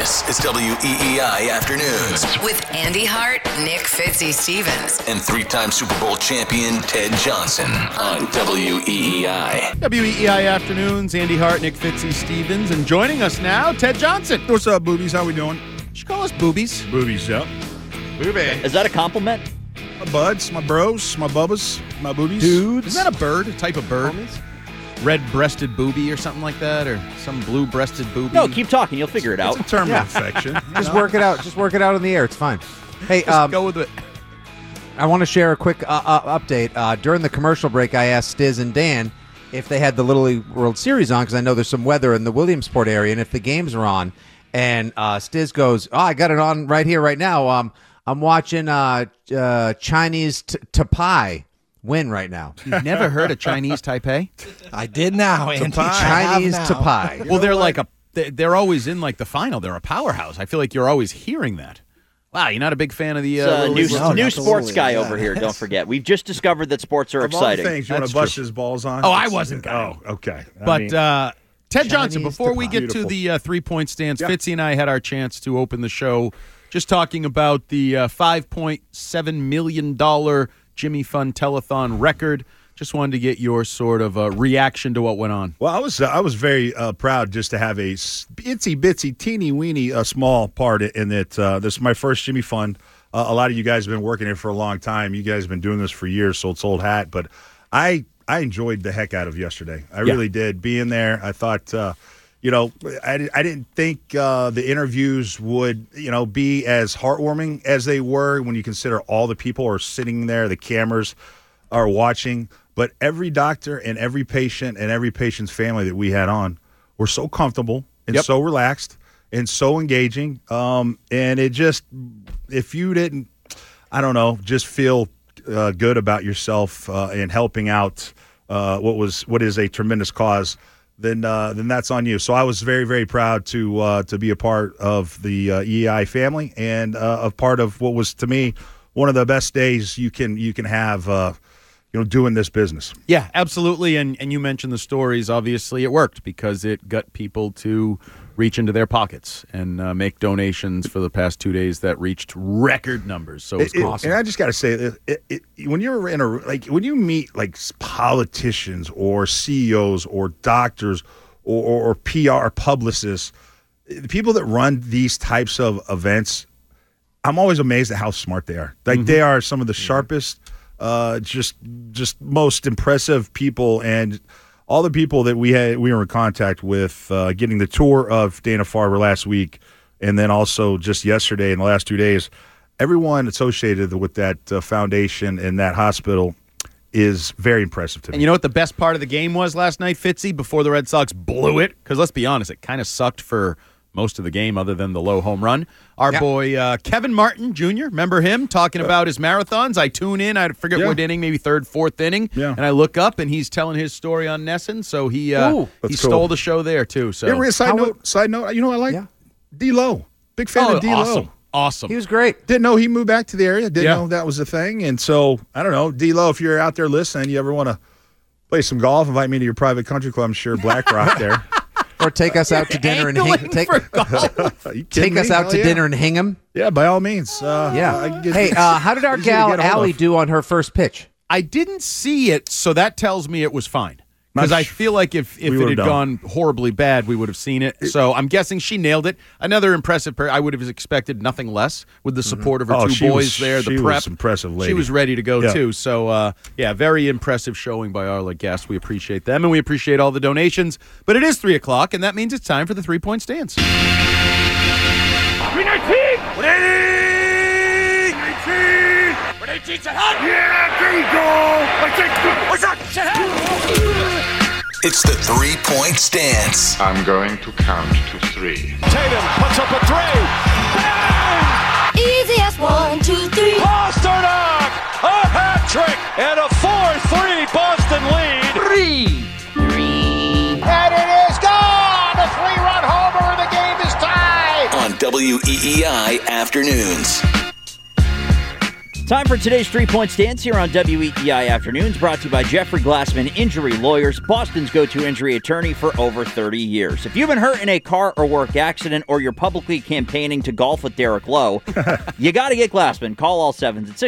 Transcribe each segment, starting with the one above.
This is WEEI Afternoons with Andy Hart, Nick Fitzy Stevens, and three-time Super Bowl champion Ted Johnson on WEEI. WEEI Afternoons, Andy Hart, Nick Fitzy Stevens, and joining us now, Ted Johnson. What's up, boobies? How we doing? You should call us boobies. Boobies, yep. Booby. Is that a compliment? My buds, my bros, my bubbas, my boobies. Dudes. Isn't that a bird, a type of bird? Red-breasted booby or something like that, or some blue-breasted booby? No, keep talking. You'll figure it out. It's a term of affection. Just work it out. Just work it out in the air. It's fine. Hey, Go with it. I want to share a quick update. During the commercial break, I asked Stiz and Dan if they had the Little League World Series on, because I know there's some weather in the Williamsport area, and if the games are on. And Stiz goes, I got it on right here, right now. I'm watching Chinese Taipei win right now. You've never heard of Chinese Taipei? I did now, Andy. Chinese Taipei. Well, they're always in like the final. They're a powerhouse. I feel like you're always hearing that. Wow, you're not a big fan of the new sports guy over here. Don't forget, we've just discovered that sports are exciting. Of all the things you want to bust his balls on. Oh, I wasn't going. Oh, okay. Ted Johnson, before we get to the 3-point stance, Fitzy and I had our chance to open the show just talking about the $5.7 million Jimmy Fund Telethon record. Just wanted to get your sort of reaction to what went on. Well, I was very proud just to have a itsy bitsy teeny weeny small part in it. This is my first Jimmy Fund. A lot of you guys have been working it for a long time. You guys have been doing this for years, so it's old hat. But I enjoyed the heck out of yesterday. I really did. Being there, I thought, I didn't think the interviews would, be as heartwarming as they were when you consider all the people are sitting there, the cameras are watching. But every doctor and every patient and every patient's family that we had on were so comfortable and so relaxed and so engaging. And it just, if you didn't, just feel good about yourself and helping out what is a tremendous cause, then that's on you. So I was very, very proud to be a part of the EEI family and a part of what was, to me, one of the best days you can have doing this business. Yeah, absolutely. And you mentioned the stories. Obviously, it worked because it got people to reach into their pockets and make donations for the past 2 days that reached record numbers. So it's awesome. And I just got to say, when you're when you meet like politicians or CEOs or doctors or PR publicists, the people that run these types of events, I'm always amazed at how smart they are. Like they are some of the sharpest, just most impressive people, and all the people that we were in contact with, getting the tour of Dana-Farber last week, and then also just yesterday in the last 2 days, everyone associated with that foundation and that hospital is very impressive to me. And you know what the best part of the game was last night, Fitzy, before the Red Sox blew it? Because let's be honest, it kind of sucked for most of the game other than the low home run. Our boy Kevin Martin Jr., remember him talking about his marathons? I tune in, I forget what inning, maybe third, fourth inning, and I look up and he's telling his story on Nesson, so he stole the show there too. So side note, you know what I like? Yeah. D-Lo. Big fan of D-Lo. Awesome. He was great. Didn't know he moved back to the area. Didn't know that was a thing. And so, I don't know, D-Lo, if you're out there listening, you ever want to play some golf, invite me to your private country club, I'm sure BlackRock there. Or take us out to dinner and take us out to dinner and Hingham. Yeah, by all means. Hey, how did our gal Allie do on her first pitch? I didn't see it, so that tells me it was fine. Because I feel like if it had gone horribly bad, we would have seen it. So I'm guessing she nailed it. Another impressive pair. I would have expected nothing less with the support of her two boys there. The prep. Was impressive lady. She was ready to go, too. So, very impressive showing by our guests. We appreciate them, and we appreciate all the donations. But it is 3 o'clock, and that means it's time for the 3-point stance. 319! 118! Yeah, there you go! What's up? It's the 3-point stance. I'm going to count to 3. Tatum puts up a 3. Bang! Easy as 1, 2, 3. Pasternak! A hat trick and a 4-3 Boston lead. 3. And it is gone! A 3-run homer and the game is tied! On WEEI Afternoons. Time for today's 3-point stance here on WEEI Afternoons, brought to you by Jeffrey Glassman Injury Lawyers, Boston's go-to injury attorney for over 30 years. If you've been hurt in a car or work accident, or you're publicly campaigning to golf with Derek Lowe, you got to get Glassman. Call all sevens at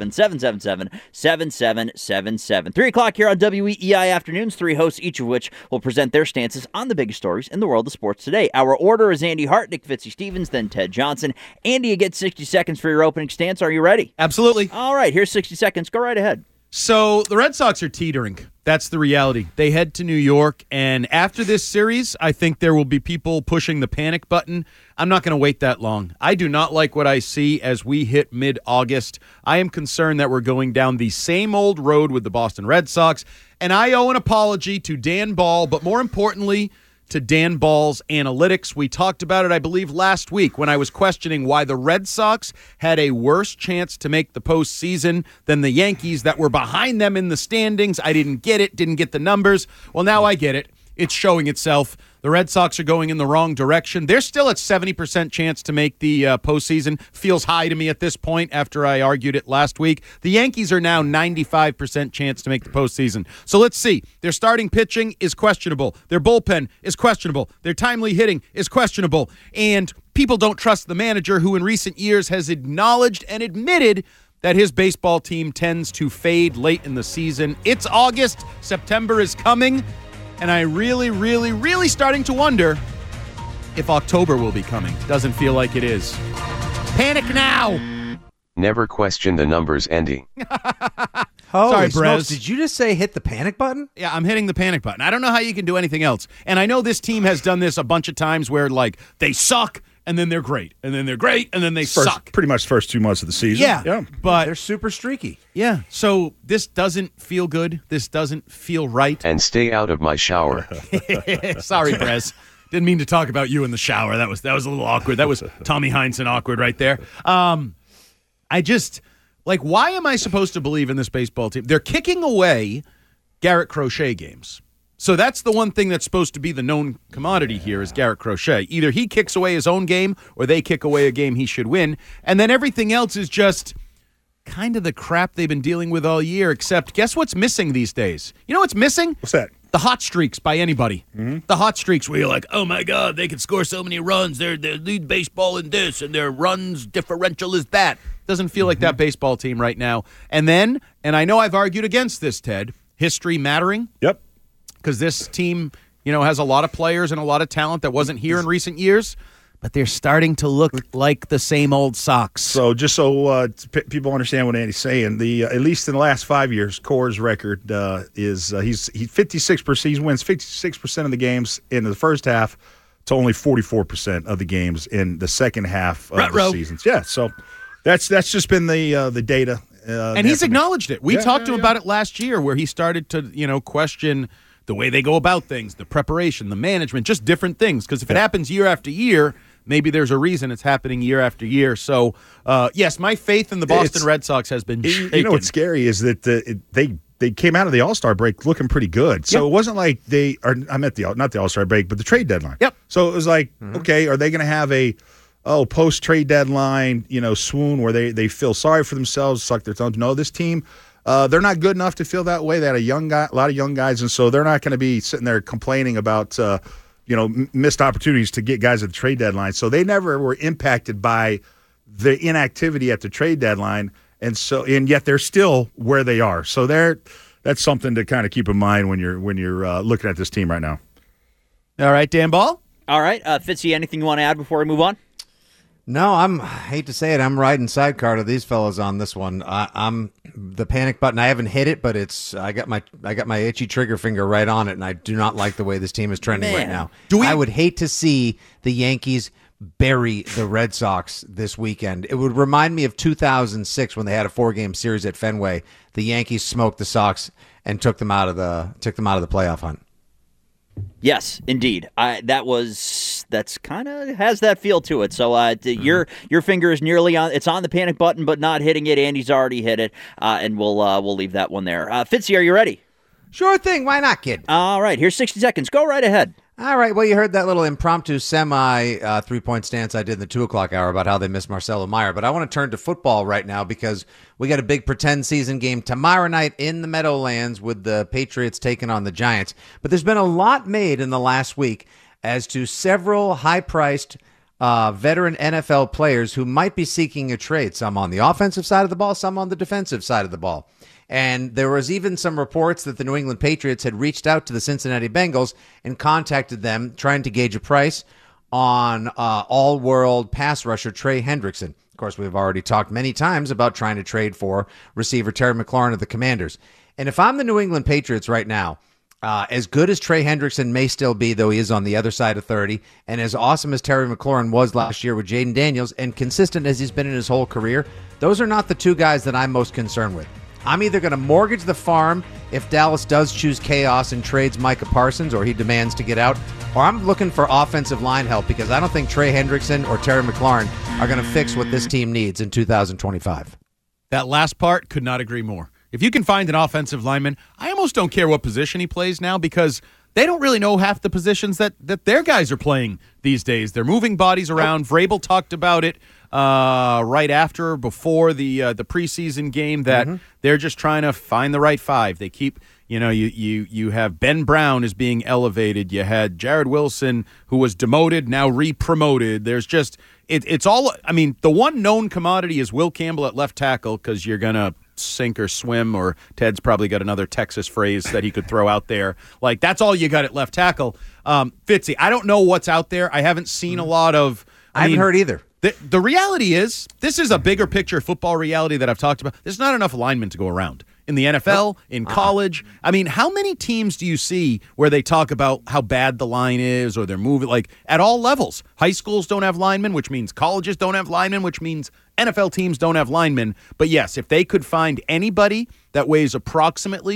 617-777-7777. 3 o'clock here on WEEI Afternoons, 3 hosts, each of which will present their stances on the biggest stories in the world of sports today. Our order is Andy Hart, Nick Fitzy-Stevens, then Ted Johnson. Andy, you get 60 seconds for your opening stance. Are you ready? Absolutely. All right, here's 60 seconds. Go right ahead. So the Red Sox are teetering. That's the reality. They head to New York, and after this series, I think there will be people pushing the panic button. I'm not going to wait that long. I do not like what I see as we hit mid-August. I am concerned that we're going down the same old road with the Boston Red Sox, and I owe an apology to Dan Ball, but more importantly, to Dan Ball's analytics. We talked about it, I believe, last week when I was questioning why the Red Sox had a worse chance to make the postseason than the Yankees that were behind them in the standings. I didn't get it, didn't get the numbers. Well, now I get it. It's showing itself. The Red Sox are going in the wrong direction. They're still at 70% chance to make the postseason. Feels high to me at this point after I argued it last week. The Yankees are now 95% chance to make the postseason. So let's see. Their starting pitching is questionable. Their bullpen is questionable. Their timely hitting is questionable. And people don't trust the manager, who in recent years has acknowledged and admitted that his baseball team tends to fade late in the season. It's August. September is coming. And I really starting to wonder if October will be coming. Doesn't feel like it is. Panic now! Never question the numbers, Andy. Sorry, Brez. Smokes, did you just say hit the panic button? Yeah, I'm hitting the panic button. I don't know how you can do anything else. And I know this team has done this a bunch of times where, like, they suck, and then they're great. And then they're great, and then they suck. Pretty much the first 2 months of the season. Yeah. But they're super streaky. Yeah, so this doesn't feel good. This doesn't feel right. And stay out of my shower. Sorry, Brez. Didn't mean to talk about you in the shower. That was a little awkward. That was Tommy Heinsohn awkward right there. I just, like, why am I supposed to believe in this baseball team? They're kicking away Garrett Crochet games. So that's the one thing that's supposed to be the known commodity here is Garrett Crochet. Either he kicks away his own game or they kick away a game he should win. And then everything else is just kind of the crap they've been dealing with all year, except guess what's missing these days? You know what's missing? What's that? The hot streaks by anybody. Mm-hmm. The hot streaks where you're like, oh, my God, they can score so many runs. They lead baseball in this, and their runs differential is that. Doesn't feel like that baseball team right now. And then, and I know I've argued against this, Ted, history mattering. Yep. Because this team, has a lot of players and a lot of talent that wasn't here in recent years, but they're starting to look like the same old Sox. So just so people understand what Andy's saying, at least in the last 5 years, Core's record is he's 56%. He wins 56% of the games in the first half to only 44% of the games in the second half of the seasons. Yeah, so that's just been the data. And he's acknowledged it. We talked to him about it last year, where he started to question the way they go about things, the preparation, the management, just different things. Because if it happens year after year, maybe there's a reason it's happening year after year. So, yes, my faith in the Boston Red Sox has been shaken. You know what's scary is that they came out of the All-Star break looking pretty good. So it wasn't like not the All-Star break, but the trade deadline. Yep. So it was like, okay, are they going to have a post-trade deadline, swoon where they feel sorry for themselves, suck their thumbs? No, this team, they're not good enough to feel that way. They had a lot of young guys, and so they're not going to be sitting there complaining about missed opportunities to get guys at the trade deadline. So they never were impacted by the inactivity at the trade deadline, and yet they're still where they are. So that's something to kind of keep in mind when you're looking at this team right now. All right, Dan Ball. All right, Fitzy, anything you want to add before we move on? No, I hate to say it, I'm riding sidecar to these fellas on this one. I'm the panic button. I haven't hit it, but I got my itchy trigger finger right on it, and I do not like the way this team is trending right now. I would hate to see the Yankees bury the Red Sox this weekend. It would remind me of 2006 when they had a 4-game series at Fenway. The Yankees smoked the Sox and took them out of the playoff hunt. Yes, indeed. That's kind of has that feel to it. So your finger is nearly on. It's on the panic button, but not hitting it. Andy's already hit it, and we'll leave that one there. Fitzy, are you ready? Sure thing. Why not, kid? All right. Here's 60 seconds. Go right ahead. All right. Well, you heard that little impromptu semi 3-point stance I did in the 2 o'clock hour about how they miss Marcelo Meyer. But I want to turn to football right now because we got a big pretend season game tomorrow night in the Meadowlands with the Patriots taking on the Giants. But there's been a lot made in the last week as to several high-priced veteran NFL players who might be seeking a trade, some on the offensive side of the ball, some on the defensive side of the ball. And there was even some reports that the New England Patriots had reached out to the Cincinnati Bengals and contacted them trying to gauge a price on all-world pass rusher Trey Hendrickson. Of course, we've already talked many times about trying to trade for receiver Terry McLaurin of the Commanders. And if I'm the New England Patriots right now, as good as Trey Hendrickson may still be, though he is on the other side of 30, and as awesome as Terry McLaurin was last year with Jaden Daniels, and consistent as he's been in his whole career, those are not the two guys that I'm most concerned with. I'm either going to mortgage the farm if Dallas does choose chaos and trades Micah Parsons or he demands to get out, or I'm looking for offensive line help because I don't think Trey Hendrickson or Terry McLaurin are going to fix what this team needs in 2025. That last part, could not agree more. If you can find an offensive lineman, I almost don't care what position he plays now because they don't really know half the positions that their guys are playing these days. They're moving bodies around. Vrabel talked about it before the preseason game that they're just trying to find the right five. They keep, you have Ben Brown is being elevated. You had Jared Wilson, who was demoted, now re-promoted. There's just, it's all, I mean, the one known commodity is Will Campbell at left tackle because you're going to sink or swim, or Ted's probably got another Texas phrase that he could throw out there. Like, that's all you got at left tackle. Fitzy, I don't know what's out there. I haven't seen a lot of. I haven't heard either. The reality is, this is a bigger picture football reality that I've talked about. There's not enough linemen to go around in the NFL, in college. I mean, how many teams do you see where they talk about how bad the line is or they're moving, like at all levels? High schools don't have linemen, which means colleges don't have linemen, which means NFL teams don't have linemen. But yes, if they could find anybody that weighs approximately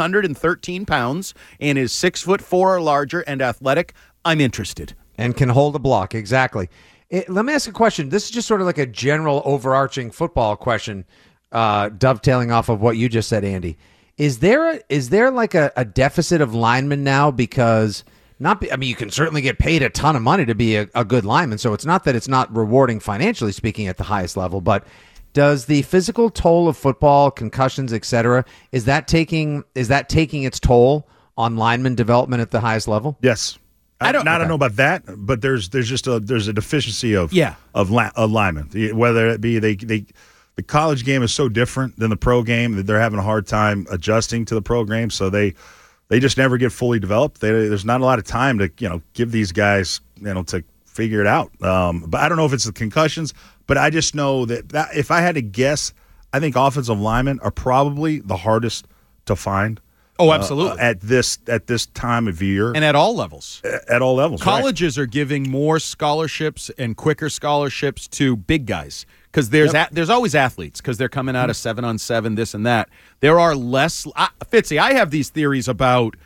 313 pounds and is 6'4" or larger and athletic, I'm interested. And can hold a block, exactly. Let me ask a question. This is just sort of like a general overarching football question, dovetailing off of what you just said, Andy. Is there like a deficit of linemen now? Because you can certainly get paid a ton of money to be a good lineman, so it's not that it's not rewarding financially speaking at the highest level, but does the physical toll of football, concussions, etc., is that taking its toll on lineman development at the highest level? Yes. I don't know about that, but there's a deficiency of linemen. Whether it be the college game is so different than the pro game that they're having a hard time adjusting to the pro game, so they just never get fully developed. There's not a lot of time to give these guys to figure it out. But I don't know if it's the concussions, but I just know that if I had to guess, I think offensive linemen are probably the hardest to find. Oh, absolutely. At this time of year. And at all levels. At all levels. Colleges are giving more scholarships and quicker scholarships to big guys because there's always athletes because they're coming out of 7-on-7, this and that. There are less. Fitzy, I have these theories about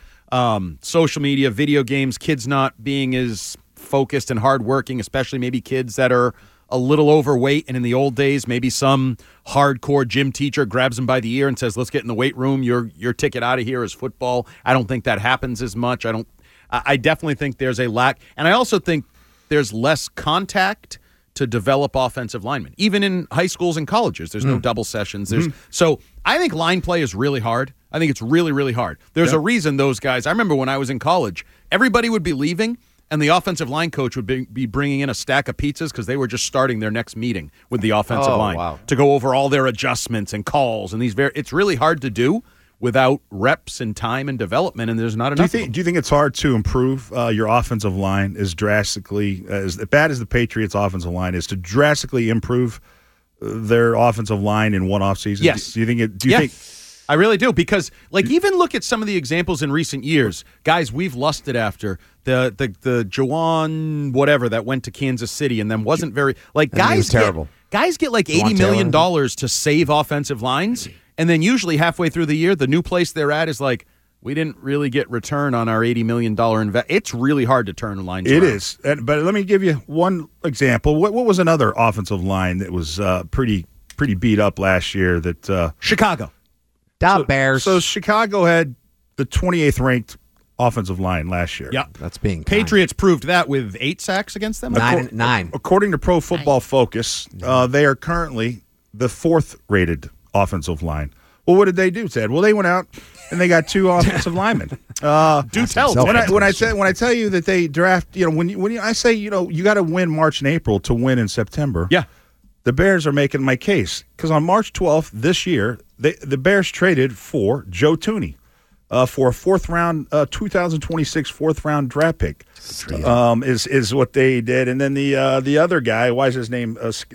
social media, video games, kids not being as focused and hardworking, especially maybe kids that are a little overweight, and in the old days, maybe some hardcore gym teacher grabs them by the ear and says, let's get in the weight room. Your ticket out of here is football. I don't think that happens as much. I definitely think there's a lack. And I also think there's less contact to develop offensive linemen. Even in high schools and colleges, there's no double sessions. So I think line play is really hard. I think it's really, really hard. There's a reason those guys, I remember when I was in college, everybody would be leaving, and the offensive line coach would be bringing in a stack of pizzas because they were just starting their next meeting with the offensive line to go over all their adjustments and calls. And it's really hard to do without reps and time and development, and there's not enough. Do you think it's hard to improve your offensive line as drastically, as bad as the Patriots' offensive line is, to drastically improve their offensive line in one offseason? Yes. Do you think it? Do you think? I really do, because even look at some of the examples in recent years, guys we've lusted after, the Juwan whatever that went to Kansas City and then wasn't very guys get like $80 million to save offensive lines, and then usually halfway through the year, the new place they're at is like, we didn't really get return on our $80 million investment. It's really hard to turn lines around. It is, but let me give you one example. What was another offensive line that was pretty beat up last year? That Chicago. Bears. So Chicago had the 28th ranked offensive line last year. Yeah. That's being kind. Patriots proved that with 8 sacks against them. Nine. According to Pro Football Focus, they are currently the 4th-rated offensive line. Well, what did they do, Ted? Well, they went out and they got 2 offensive linemen. Do tell. When I tell you that they draft, I say you got to win March and April to win in September. Yeah. The Bears are making my case because on March 12th this year, the Bears traded for Joe Thuney for a 4th-round, 2026 4th-round draft pick. Is what they did, and then the other guy, why is his name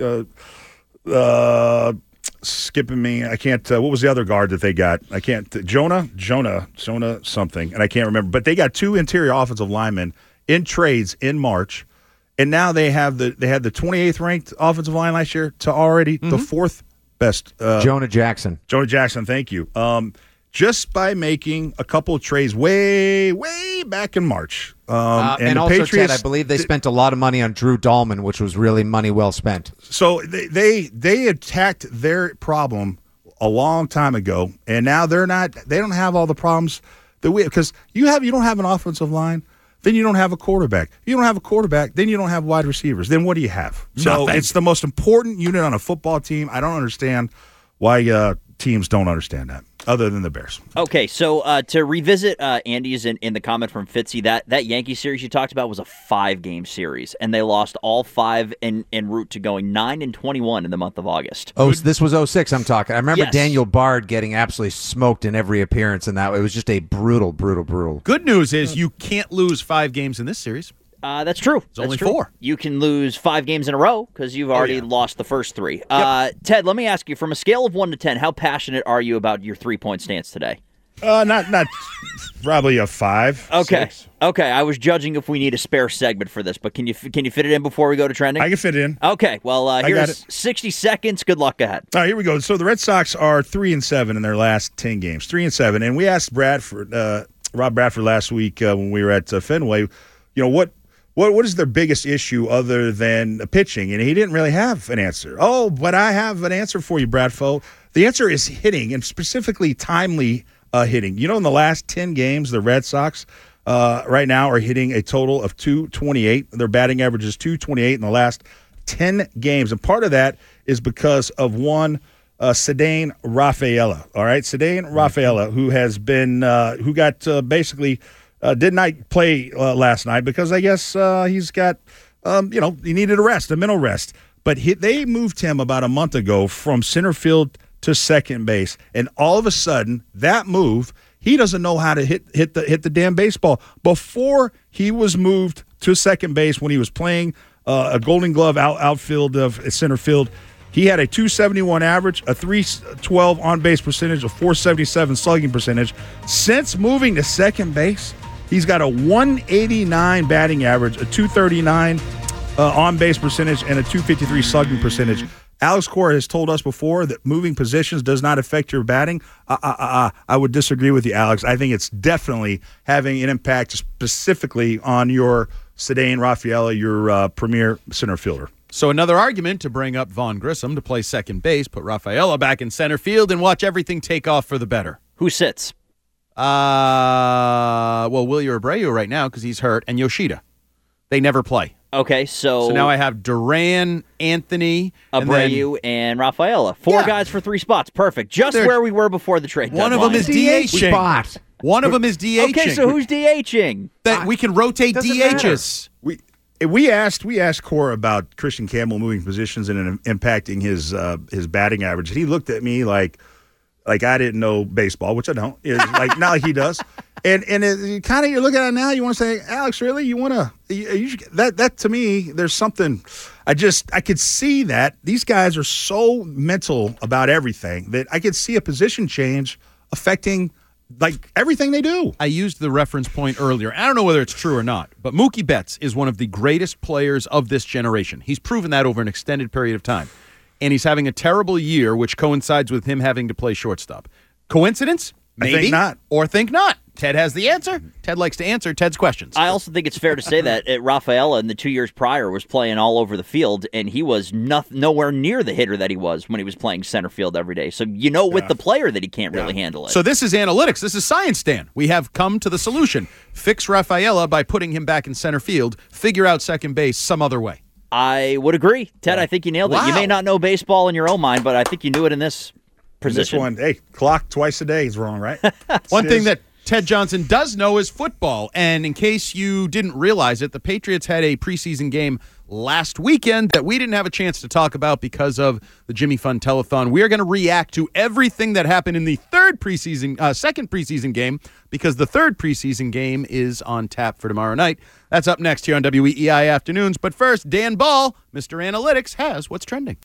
skipping me? I can't. What was the other guard that they got? I can't. Jonah something, and I can't remember. But they got 2 interior offensive linemen in trades in March. And now they had the 28th ranked offensive line last year to already the 4th best. Jonah Jackson. Jonah Jackson, thank you. Just by making a couple of trades way back in March. And the also, Patriots, Ted, I believe they spent a lot of money on Drew Dahlman, which was really money well spent. So they attacked their problem a long time ago, and now they don't have all the problems that we have, because you don't have an offensive line. Then you don't have a quarterback. You don't have a quarterback. Then you don't have wide receivers. Then what do you have? So it's the most important unit on a football team. I don't understand why teams don't understand that, other than the Bears. Okay, so to revisit Andy's in the comment from Fitzy, that Yankee series you talked about was a 5-game series, and they lost all 5 en route to going 9-21 in the month of August. Oh, this was 06 I'm talking. I remember Yes. Daniel Bard getting absolutely smoked in every appearance, and that it was just a brutal. Good news is you can't lose 5 games in this series. That's true. It's only 4. You can lose 5 games in a row because you've already lost the first 3. Ted, let me ask you, from a scale of 1 to 10, how passionate are you about your 3-point stance today? Not probably a 5. Okay. 6. Okay, I was judging if we need a spare segment for this, but can you fit it in before we go to trending? I can fit it in. Okay, well, got here's it. 60 seconds. Good luck ahead. All right, here we go. So the Red Sox are 3-7 in their last 10 games. 3-7, and we asked Rob Bradford last week when we were at Fenway, what is their biggest issue other than pitching? And he didn't really have an answer. Oh, but I have an answer for you, Bradfo. The answer is hitting, and specifically timely hitting. In the last 10 games, the Red Sox right now are hitting a total of 228. Their batting average is 228 in the last 10 games. And part of that is because of one Ceddanne Rafaela. All right, Ceddanne Rafaela, who has been who got basically did not play last night because I guess he's got he needed a mental rest. But they moved him about a month ago from center field to second base, and all of a sudden that move, he doesn't know how to hit the damn baseball. Before he was moved to second base, when he was playing a Golden Glove outfield of center field, he had a 271 average, a 312 on-base percentage, a 477 slugging percentage. Since moving to second base, he's got a 189 batting average, a 239 on-base percentage, and a 253 slugging percentage. Alex Cora has told us before that moving positions does not affect your batting. I would disagree with you, Alex. I think it's definitely having an impact specifically on your Ceddanne Rafaela, your premier center fielder. So another argument to bring up Vaughn Grissom to play second base, put Rafaela back in center field, and watch everything take off for the better. Who sits? Well, Wilyer Abreu right now because he's hurt, and Yoshida. They never play. Okay, so now I have Duran, Anthony, Abreu, and Rafaela. 4 guys for 3 spots. Perfect. Just where we were before the trade deadline. One of them is DHing. Spot. One of them is DHing. Okay, so who's DHing? That we can rotate DHs. We asked Cora about Christian Campbell moving positions and impacting his batting average. And he looked at me like I didn't know baseball, which I don't. Not like he does. And it, kind of, you're looking at it now, you want to say, Alex, really? You want to that to me, there's something. I could see that these guys are so mental about everything that I could see a position change affecting everything they do. I used the reference point earlier. I don't know whether it's true or not, but Mookie Betts is one of the greatest players of this generation. He's proven that over an extended period of time. And he's having a terrible year, which coincides with him having to play shortstop. Coincidence? Maybe. I think not. Or think not. Ted has the answer. Ted likes to answer Ted's questions. I also think it's fair to say that Rafaela in the 2 years prior was playing all over the field, and he was nowhere near the hitter that he was when he was playing center field every day. So with the player that he can't really handle it. So this is analytics. This is science, Dan. We have come to the solution. Fix Rafaela by putting him back in center field. Figure out second base some other way. I would agree. Ted, I think you nailed it. Wow. You may not know baseball in your own mind, but I think you knew it in this position. This one, hey, clock twice a day is wrong, right? One thing that Ted Johnson does know is football. And in case you didn't realize it, the Patriots had a preseason game last weekend that we didn't have a chance to talk about because of the Jimmy Fund Telethon. We are going to react to everything that happened in the second preseason game, because the third preseason game is on tap for tomorrow night. That's up next here on WEEI Afternoons. But first, Dan Ball, Mr. Analytics, has what's trending.